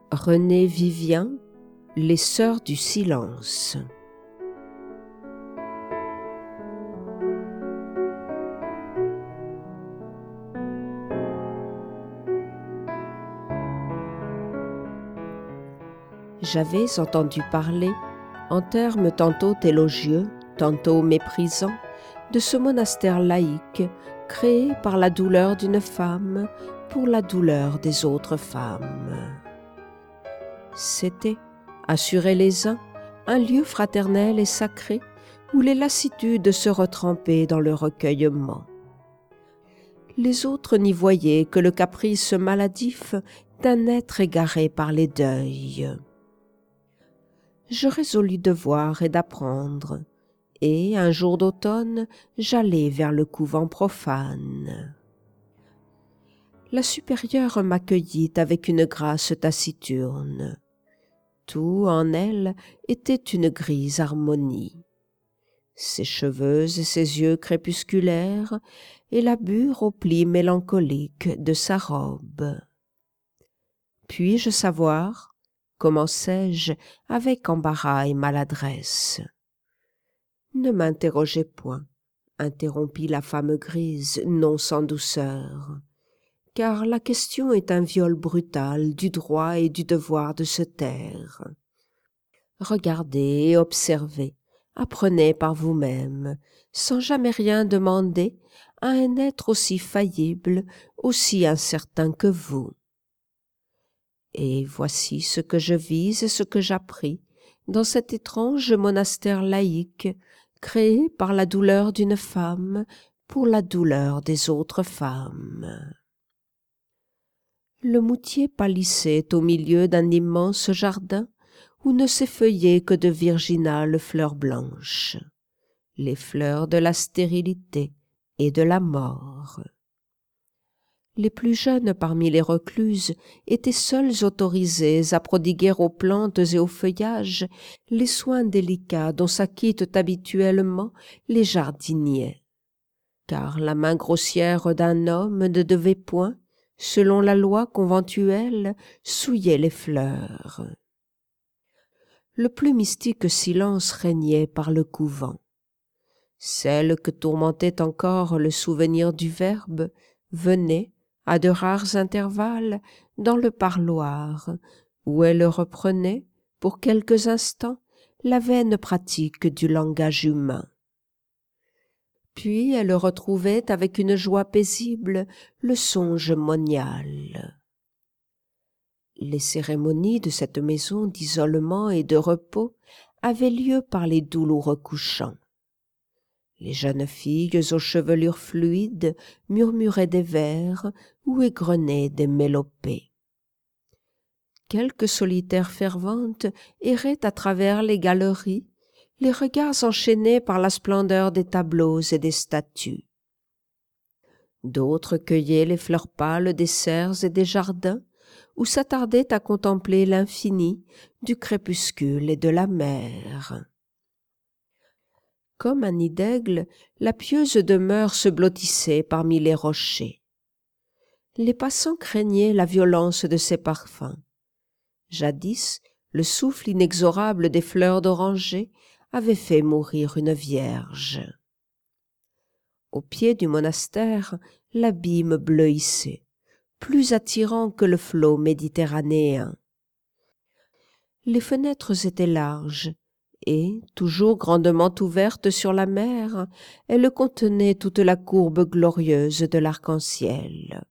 René Vivien, Les Sœurs du Silence. J'avais entendu parler, en termes tantôt élogieux, tantôt méprisants, de ce monastère laïque créé par la douleur d'une femme pour la douleur des autres femmes. C'était, assuraient les uns, un lieu fraternel et sacré où les lassitudes se retrempaient dans le recueillement. Les autres n'y voyaient que le caprice maladif d'un être égaré par les deuils. Je résolus de voir et d'apprendre, et un jour d'automne, j'allai vers le couvent profane. La supérieure m'accueillit avec une grâce taciturne. Tout en elle était une grise harmonie. Ses cheveux et ses yeux crépusculaires et la bure aux plis mélancoliques de sa robe. Puis-je savoir, commençai-je avec embarras et maladresse. Ne m'interrogez point, interrompit la femme grise, non sans douceur, car la question est un viol brutal du droit et du devoir de se taire. Regardez et observez, apprenez par vous-même, sans jamais rien demander à un être aussi faillible, aussi incertain que vous. Et voici ce que je vis et ce que j'appris dans cet étrange monastère laïque créé par la douleur d'une femme pour la douleur des autres femmes. Le moutier pâlissait au milieu d'un immense jardin où ne s'effeuillaient que de virginales fleurs blanches, les fleurs de la stérilité et de la mort. Les plus jeunes parmi les recluses étaient seuls autorisés à prodiguer aux plantes et aux feuillages les soins délicats dont s'acquittent habituellement les jardiniers, car la main grossière d'un homme ne devait point, selon la loi conventuelle, souiller les fleurs. Le plus mystique silence régnait par le couvent. Celle que tourmentait encore le souvenir du Verbe venait, à de rares intervalles, dans le parloir, où elle reprenait, pour quelques instants, la vaine pratique du langage humain. Puis elle retrouvait avec une joie paisible le songe monial. Les cérémonies de cette maison d'isolement et de repos avaient lieu par les douloureux couchants. Les jeunes filles aux chevelures fluides murmuraient des vers ou égrenaient des mélopées. Quelques solitaires ferventes erraient à travers les galeries, les regards enchaînés par la splendeur des tableaux et des statues. D'autres cueillaient les fleurs pâles des serres et des jardins, ou s'attardaient à contempler l'infini du crépuscule et de la mer. Comme un nid d'aigle, la pieuse demeure se blottissait parmi les rochers. Les passants craignaient la violence de ses parfums. Jadis, le souffle inexorable des fleurs d'oranger avait fait mourir une vierge. Au pied du monastère, l'abîme bleuissait, plus attirant que le flot méditerranéen. Les fenêtres étaient larges, et, toujours grandement ouvertes sur la mer, elles contenaient toute la courbe glorieuse de l'arc-en-ciel.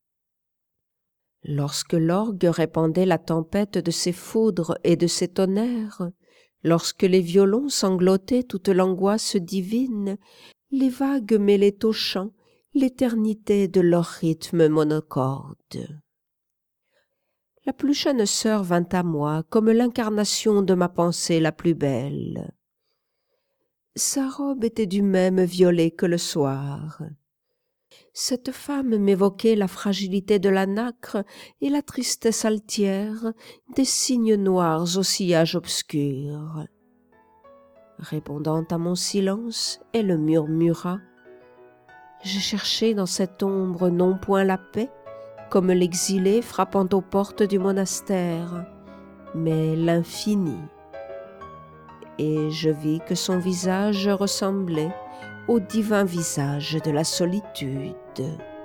Lorsque l'orgue répandait la tempête de ses foudres et de ses tonnerres, lorsque les violons sanglotaient toute l'angoisse divine, les vagues mêlaient au chant l'éternité de leur rythme monocorde. La plus jeune sœur vint à moi comme l'incarnation de ma pensée la plus belle. Sa robe était du même violet que le soir. Cette femme m'évoquait la fragilité de la nacre et la tristesse altière des cygnes noirs au sillage obscur. Répondant à mon silence, elle murmura : « J'ai cherché dans cette ombre non point la paix, comme l'exilé frappant aux portes du monastère, mais l'infini. Et je vis que son visage ressemblait au divin visage de la solitude.